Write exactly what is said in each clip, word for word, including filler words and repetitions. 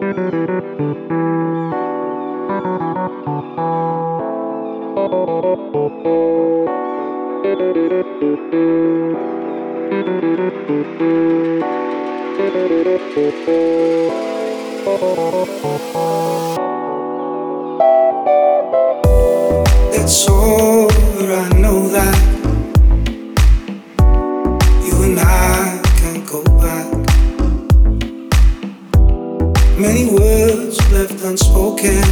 It's over, I know that you and I can't go back. Many words left unspoken.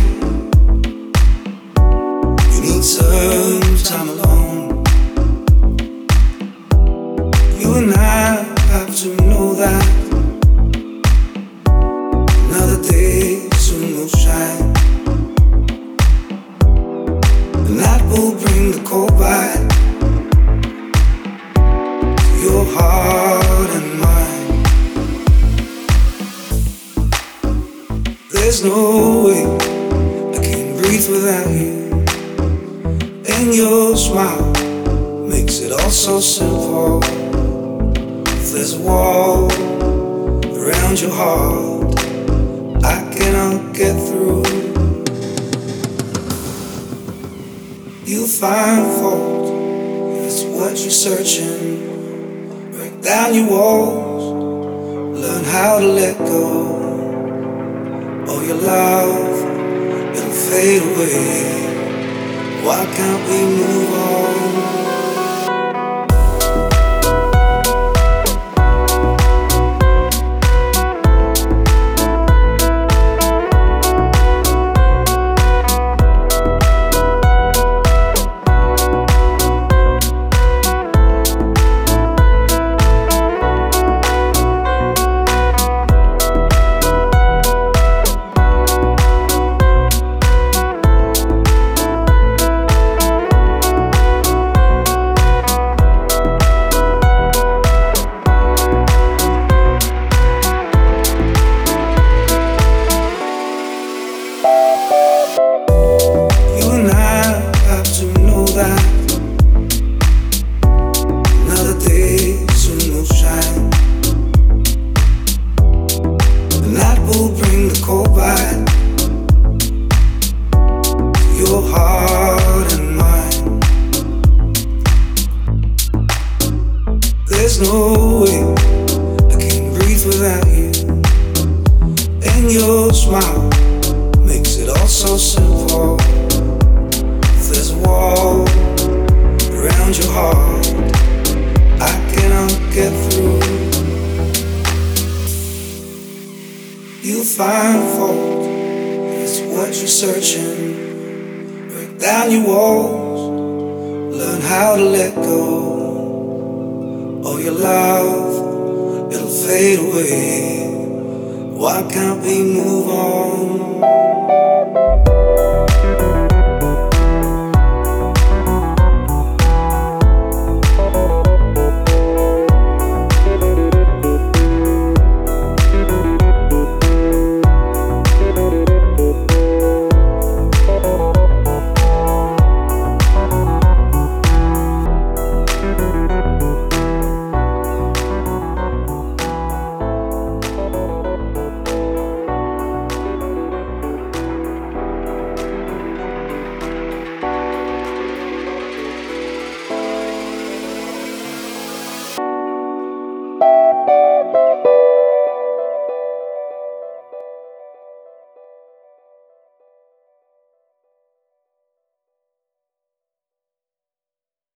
You need some time alone. You and I have to know that another day soon will shine. The night will bring the cold back to your heart and mine. There's no way I can breathe without you. And your smile makes it all so simple. If there's a wall around your heart, I cannot get through. You find fault if it's what you're searching. Break down your walls, learn how to let go. All your love, it'll fade away. Why can't we move on? There's no way I can breathe without you. And your smile makes it all so simple. If there's a wall around your heart, I cannot get through. You find fault if it's what you're searching. Break down your walls, learn how to let go. All your love, it'll fade away. Why can't we move on?